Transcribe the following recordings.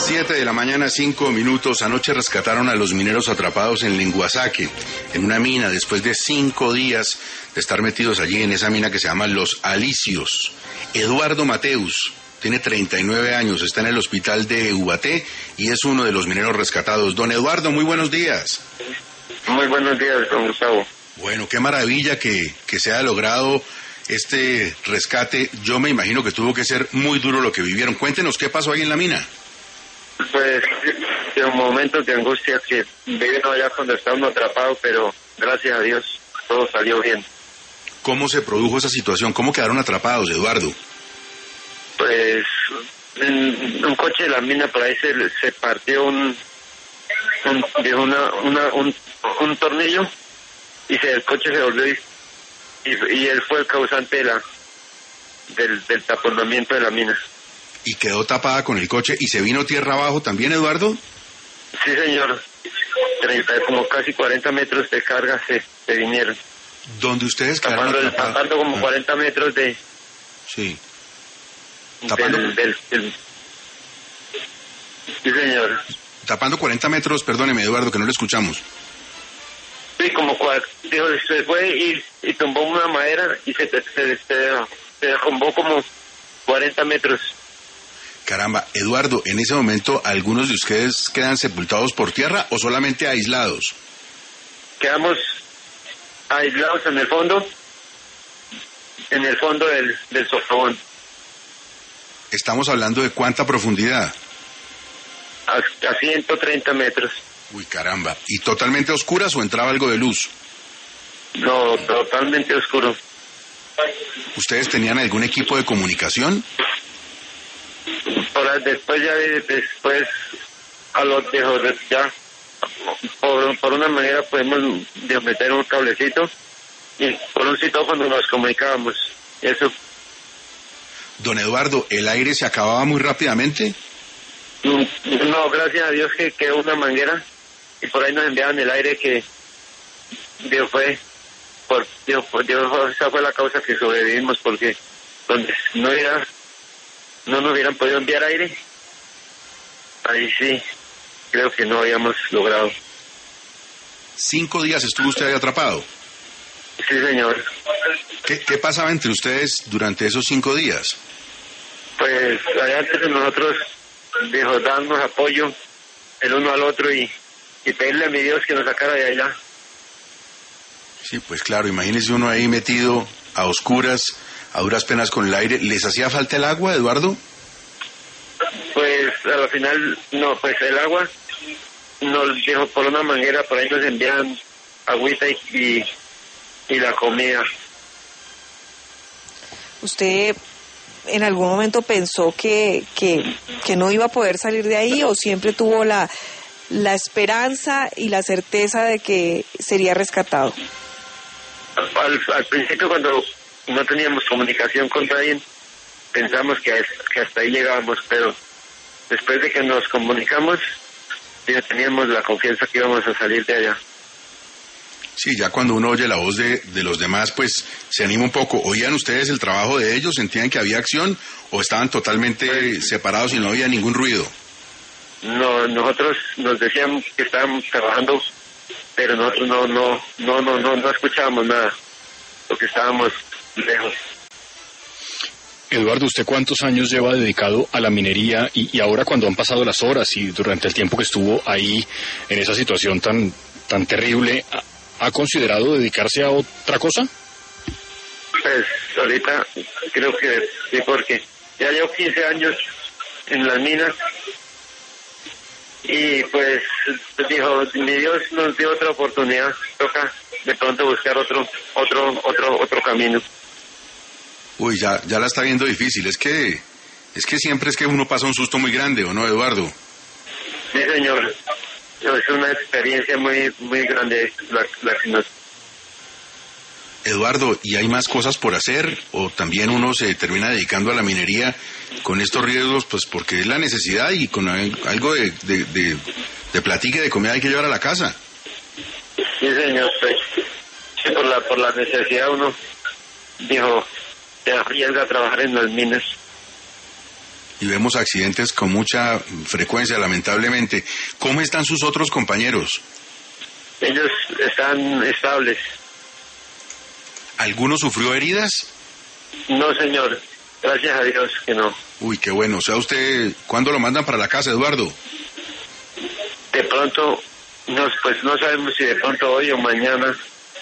7:05 a.m. Anoche rescataron a los mineros atrapados en Linguasaque, en una mina, después de 5 días de estar metidos allí en esa mina que se llama Los Alicios. Eduardo Mateus tiene 39 años, está en el hospital de Ubaté y es uno de los mineros rescatados. Don Eduardo, muy buenos días. Muy buenos días, don Gustavo. Bueno, qué maravilla que se haya logrado este rescate. Yo me imagino que tuvo que ser muy duro lo que vivieron. Cuéntenos qué pasó ahí en la mina. Pues, de un momento de angustia que viven allá cuando está uno atrapado, pero gracias a Dios todo salió bien. ¿Cómo se produjo esa situación? ¿Cómo quedaron atrapados, Eduardo? Pues, en un coche de la mina por ahí se partió un tornillo y el coche se volvió y él fue el causante del taponamiento de la mina. ¿Y quedó tapada con el coche y se vino tierra abajo también, Eduardo? Sí, señor. Como casi 40 metros de carga se vinieron. ¿Dónde ustedes quedaron atrapados? Tapando como 40 metros de... Sí. ¿Tapando? Sí, señor. Tapando 40 metros, perdóneme, Eduardo, que no lo escuchamos. Sí, como se fue y tumbó una madera y se derrumbó como 40 metros. Caramba, Eduardo, en ese momento, ¿algunos de ustedes quedan sepultados por tierra o solamente aislados? Quedamos aislados en el fondo del socavón. Estamos hablando de ¿cuánta profundidad? A 130 metros. Uy, caramba. ¿Y totalmente oscuras o entraba algo de luz? No, totalmente oscuro. ¿Ustedes tenían algún equipo de comunicación? Después a los de ya por una manera podemos meter un cablecito y por un citófono nos comunicábamos. Eso. Don Eduardo, ¿el aire se acababa muy rápidamente? No, gracias a Dios que quedó una manguera y por ahí nos enviaban el aire que esa fue la causa que sobrevivimos, porque donde no nos hubieran podido enviar aire, ahí sí, creo que no habíamos logrado. 5 días estuvo usted ahí atrapado. Sí, señor. ¿Qué pasaba entre ustedes durante esos 5 días? Pues allá antes de nosotros, darnos apoyo el uno al otro y pedirle a mi Dios que nos sacara de allá. Sí, pues claro, imagínese uno ahí metido a oscuras, a duras penas con el aire. ¿Les hacía falta el agua, Eduardo? Pues al final, no, pues el agua nos dijo por una manguera, por ahí nos envían agüita y la comida. ¿Usted en algún momento pensó que no iba a poder salir de ahí o siempre tuvo la esperanza y la certeza de que sería rescatado? Al principio, cuando no teníamos comunicación con nadie, pensamos que hasta ahí llegábamos, pero después de que nos comunicamos, ya teníamos la confianza que íbamos a salir de allá. Sí, ya cuando uno oye la voz de los demás, pues se anima un poco. ¿Oían ustedes el trabajo de ellos? ¿Sentían que había acción o estaban totalmente separados y no había ningún ruido? No, nosotros nos decían que estábamos trabajando, pero nosotros no escuchábamos nada, porque estábamos lejos. Eduardo, ¿usted cuántos años lleva dedicado a la minería y ahora cuando han pasado las horas y durante el tiempo que estuvo ahí en esa situación tan terrible, ha considerado dedicarse a otra cosa? Pues ahorita creo que sí, porque ya llevo 15 años en las minas y pues dijo, mi Dios nos dio otra oportunidad, toca de pronto buscar otro camino. Uy, ya la está viendo difícil. Es que siempre es que uno pasa un susto muy grande, ¿o no, Eduardo? Sí, señor. Es una experiencia muy grande la que nos... Eduardo, ¿y hay más cosas por hacer? ¿O también uno se termina dedicando a la minería con estos riesgos, pues porque es la necesidad y con algo de platica y de comida hay que llevar a la casa? Sí, señor. Pues, sí, por la necesidad uno dijo, se arriesga a trabajar en las minas. y vemos accidentes con mucha frecuencia, lamentablemente. ¿Cómo están sus otros compañeros? Ellos están estables. ¿Alguno sufrió heridas? No, señor. Gracias a Dios que no. Uy, qué bueno. O sea, usted, ¿cuándo lo mandan para la casa, Eduardo? De pronto, pues no sabemos si de pronto hoy o mañana.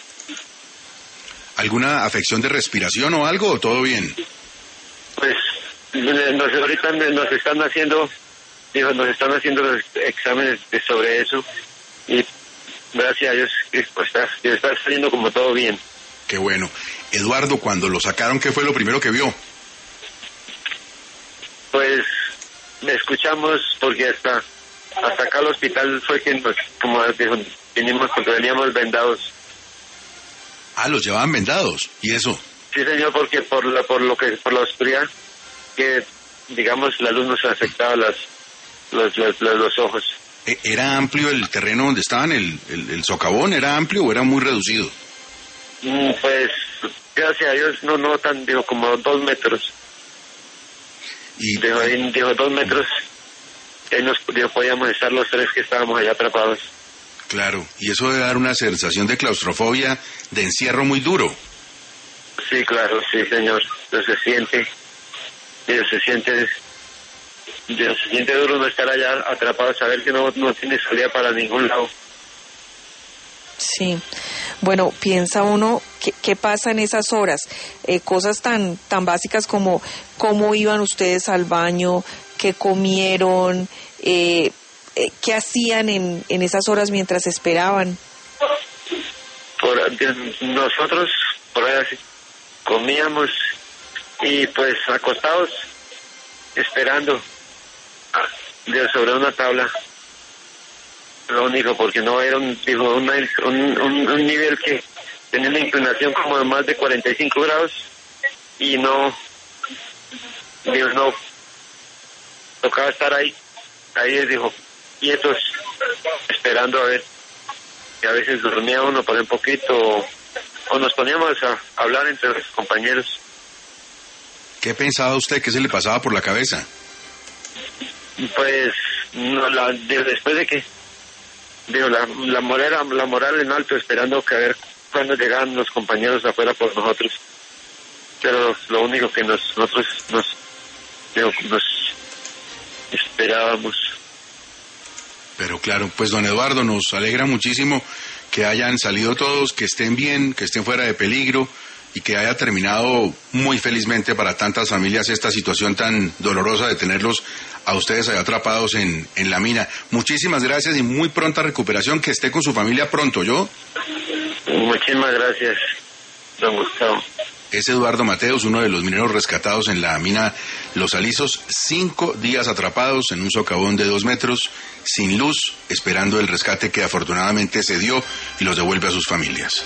¿Alguna afección de respiración o algo, o todo bien? Pues ahorita nos están haciendo los exámenes sobre eso y gracias a Dios pues, está saliendo como todo bien. Qué bueno. Eduardo, cuando lo sacaron, ¿qué fue lo primero que vio? Pues escuchamos porque hasta acá al hospital fue que como dijo, vinimos porque veníamos vendados. Ah, los llevaban vendados, ¿y eso? Sí, señor, porque por la oscuridad que digamos la luz nos afectaba los ojos. ¿Era amplio el terreno donde estaban, el socavón? ¿Era amplio o era muy reducido? Pues gracias a Dios no tan, digo, como 2 metros. Y dijo 2 metros. Ahí podíamos estar los 3 que estábamos allá atrapados. Claro, y eso debe dar una sensación de claustrofobia, de encierro muy duro. Sí, claro, sí, señor. Se siente duro no estar allá atrapado, saber que no tiene salida para ningún lado. Sí. Bueno, piensa uno, ¿qué pasa en esas horas? Cosas tan básicas como cómo iban ustedes al baño, qué comieron, ¿qué hacían en esas horas mientras esperaban? Nosotros, por ahí así, comíamos y pues acostados, esperando sobre una tabla. Lo único, porque no era un nivel que tenía una inclinación como de más de 45 grados y no tocaba estar ahí dijo, quietos, esperando a ver, y a veces dormía uno por un poquito o nos poníamos a hablar entre los compañeros. ¿Qué pensaba usted? ¿Qué se le pasaba por la cabeza? Pues después de que la moral en alto, esperando que a ver cuándo llegaban los compañeros afuera por nosotros. Pero lo único que nosotros nos esperábamos. Pero claro, pues don Eduardo, nos alegra muchísimo que hayan salido todos, que estén bien, que estén fuera de peligro y que haya terminado muy felizmente para tantas familias esta situación tan dolorosa de tenerlos a ustedes allá atrapados en la mina. Muchísimas gracias y muy pronta recuperación, que esté con su familia pronto, ¿yo? Muchísimas gracias, don Gustavo. Es Eduardo Mateos, uno de los mineros rescatados en la mina Los Alisos, 5 días atrapados en un socavón de 2 metros, sin luz, esperando el rescate que afortunadamente se dio y los devuelve a sus familias.